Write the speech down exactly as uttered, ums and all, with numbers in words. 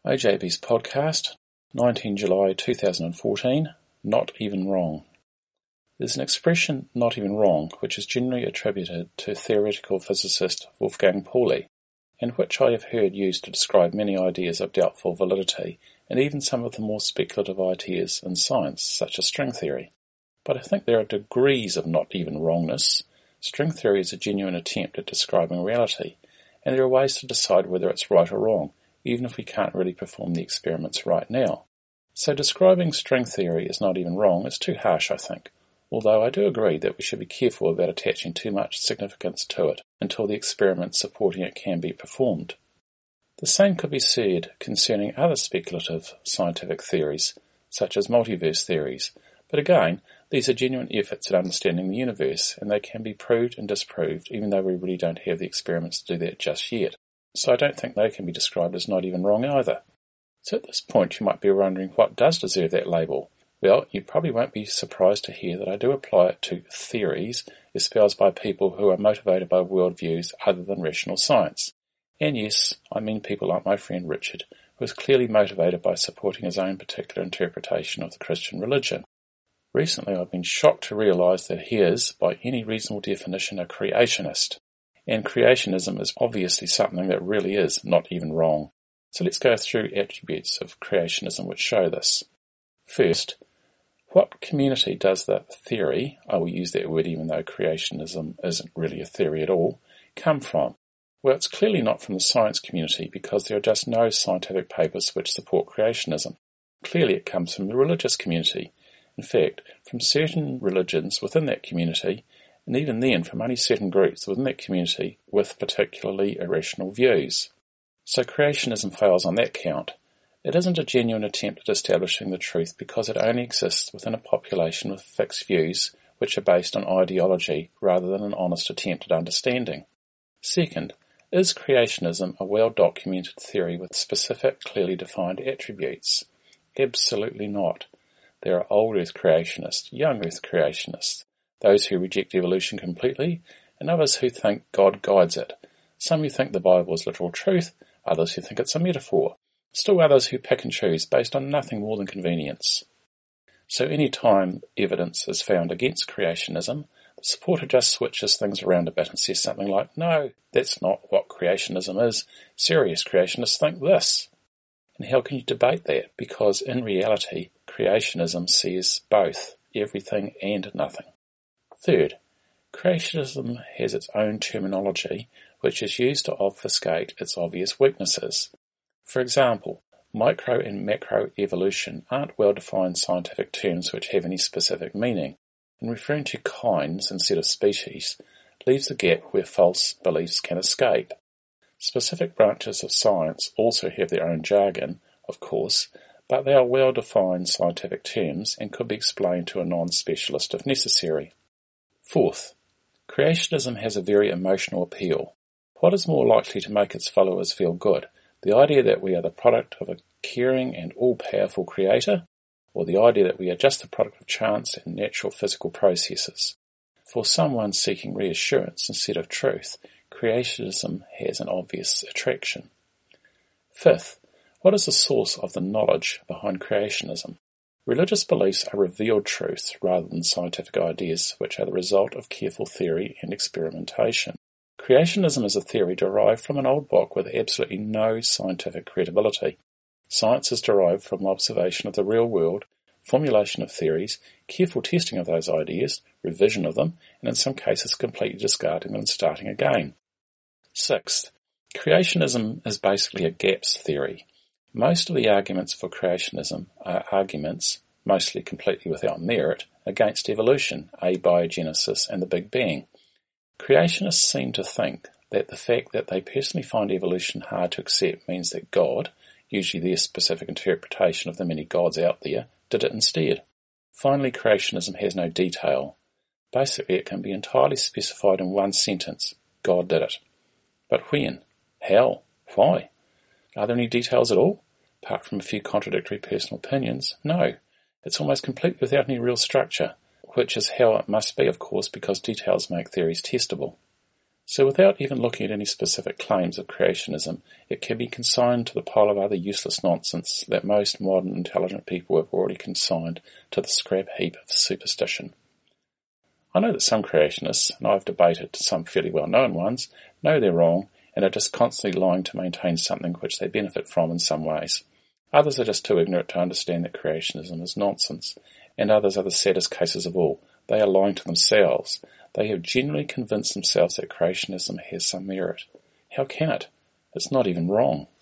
O J B's podcast, nineteenth of July two thousand fourteen, Not Even Wrong. There's an expression, not even wrong, which is generally attributed to theoretical physicist Wolfgang Pauli, and which I have heard used to describe many ideas of doubtful validity, and even some of the more speculative ideas in science, such as string theory. But I think there are degrees of not even wrongness. String theory is a genuine attempt at describing reality, and there are ways to decide whether it's right or wrong, even if we can't really perform the experiments right now. So describing string theory as not even wrong is too harsh, I think, although I do agree that we should be careful about attaching too much significance to it until the experiments supporting it can be performed. The same could be said concerning other speculative scientific theories, such as multiverse theories, but again, these are genuine efforts at understanding the universe, and they can be proved and disproved even though we really don't have the experiments to do that just yet. So I don't think they can be described as not even wrong either. So at this point you might be wondering what does deserve that label. Well, you probably won't be surprised to hear that I do apply it to theories espoused by people who are motivated by worldviews other than rational science. And yes, I mean people like my friend Richard, who is clearly motivated by supporting his own particular interpretation of the Christian religion. Recently I've been shocked to realise that he is, by any reasonable definition, a creationist. And creationism is obviously something that really is not even wrong. So let's go through attributes of creationism which show this. First, what community does the theory, I will use that word even though creationism isn't really a theory at all, come from? Well, it's clearly not from the science community because there are just no scientific papers which support creationism. Clearly it comes from the religious community. In fact, from certain religions within that community, and even then from only certain groups within that community with particularly irrational views. So creationism fails on that count. It isn't a genuine attempt at establishing the truth because it only exists within a population with fixed views which are based on ideology rather than an honest attempt at understanding. Second, is creationism a well-documented theory with specific, clearly defined attributes? Absolutely not. There are old Earth creationists, young Earth creationists, those who reject evolution completely, and others who think God guides it. Some who think the Bible is literal truth, others who think it's a metaphor. Still others who pick and choose based on nothing more than convenience. So any time evidence is found against creationism, the supporter just switches things around a bit and says something like, no, that's not what creationism is. Serious creationists think this. And how can you debate that? Because in reality, creationism says both, everything and nothing. Third, creationism has its own terminology which is used to obfuscate its obvious weaknesses. For example, micro and macro evolution aren't well-defined scientific terms which have any specific meaning, and referring to kinds instead of species leaves a gap where false beliefs can escape. Specific branches of science also have their own jargon, of course, but they are well-defined scientific terms and could be explained to a non-specialist if necessary. Fourth, creationism has a very emotional appeal. What is more likely to make its followers feel good? The idea that we are the product of a caring and all-powerful creator, or the idea that we are just the product of chance and natural physical processes? For someone seeking reassurance instead of truth, creationism has an obvious attraction. Fifth, what is the source of the knowledge behind creationism? Religious beliefs are revealed truths rather than scientific ideas which are the result of careful theory and experimentation. Creationism is a theory derived from an old book with absolutely no scientific credibility. Science is derived from observation of the real world, formulation of theories, careful testing of those ideas, revision of them, and in some cases completely discarding them and starting again. Sixth, creationism is basically a gaps theory. Most of the arguments for creationism are arguments, mostly completely without merit, against evolution, abiogenesis, and the Big Bang. Creationists seem to think that the fact that they personally find evolution hard to accept means that God, usually their specific interpretation of the many gods out there, did it instead. Finally, creationism has no detail. Basically, it can be entirely specified in one sentence. God did it. But when? How? Why? Are there any details at all? Apart from a few contradictory personal opinions? No. It's almost completely without any real structure, which is how it must be, of course, because details make theories testable. So without even looking at any specific claims of creationism, it can be consigned to the pile of other useless nonsense that most modern intelligent people have already consigned to the scrap heap of superstition. I know that some creationists, and I've debated some fairly well-known ones, know they're wrong and are just constantly lying to maintain something which they benefit from in some ways. Others are just too ignorant to understand that creationism is nonsense, and others are the saddest cases of all. They are lying to themselves. They have genuinely convinced themselves that creationism has some merit. How can it? It's not even wrong.